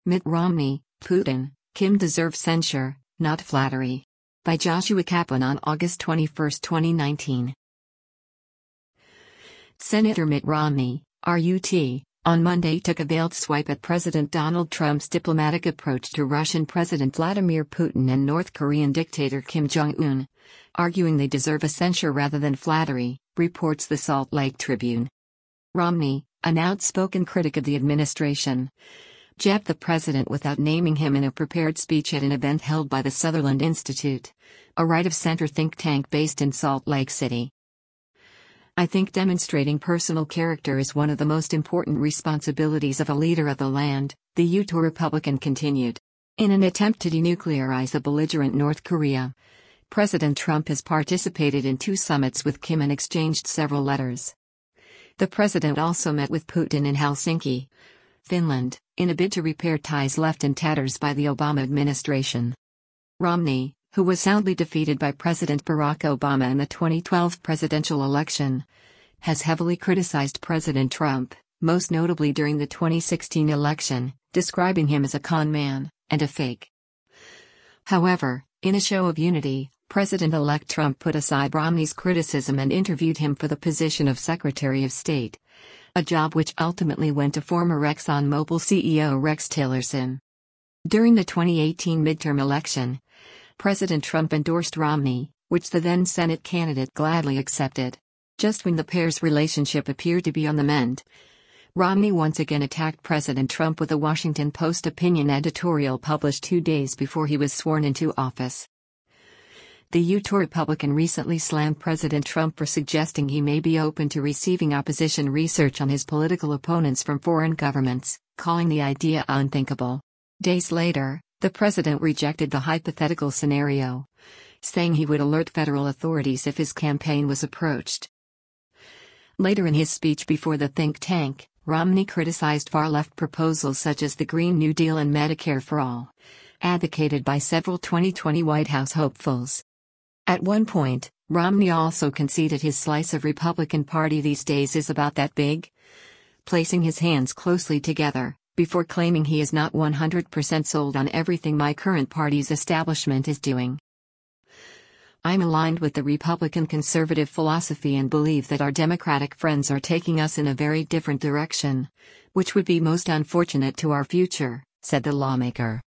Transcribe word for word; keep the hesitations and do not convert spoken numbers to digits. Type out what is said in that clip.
Mitt Romney, Putin, Kim deserve censure, not flattery. By Joshua Kaplan on August twenty-first, twenty nineteen. Senator Mitt Romney, R U T, on Monday took a veiled swipe at President Donald Trump's diplomatic approach to Russian President Vladimir Putin and North Korean dictator Kim Jong-un, arguing they deserve a censure rather than flattery, reports the Salt Lake Tribune. Romney, an outspoken critic of the administration, jabbed the president without naming him in a prepared speech at an event held by the Sutherland Institute, a right-of-center think tank based in Salt Lake City. I think demonstrating personal character is one of the most important responsibilities of a leader of the land, the Utah Republican continued. In an attempt to denuclearize the belligerent North Korea, President Trump has participated in two summits with Kim and exchanged several letters. The president also met with Putin in Helsinki, Finland, in a bid to repair ties left in tatters by the Obama administration. Romney, who was soundly defeated by President Barack Obama in the twenty twelve presidential election, has heavily criticized President Trump, most notably during the twenty sixteen election, describing him as a con man and a fake. However, in a show of unity, President-elect Trump put aside Romney's criticism and interviewed him for the position of Secretary of State, a job which ultimately went to former ExxonMobil C E O Rex Tillerson. During the twenty eighteen midterm election, President Trump endorsed Romney, which the then Senate candidate gladly accepted. Just when the pair's relationship appeared to be on the mend, Romney once again attacked President Trump with a Washington Post opinion editorial published two days before he was sworn into office. The Utah Republican recently slammed President Trump for suggesting he may be open to receiving opposition research on his political opponents from foreign governments, calling the idea unthinkable. Days later, the president rejected the hypothetical scenario, saying he would alert federal authorities if his campaign was approached. Later in his speech before the think tank, Romney criticized far-left proposals such as the Green New Deal and Medicare for All, advocated by several twenty twenty White House hopefuls. At one point, Romney also conceded his slice of Republican Party these days is about that big, placing his hands closely together, before claiming he is not one hundred percent sold on everything my current party's establishment is doing. I'm aligned with the Republican conservative philosophy and believe that our Democratic friends are taking us in a very different direction, which would be most unfortunate to our future, said the lawmaker.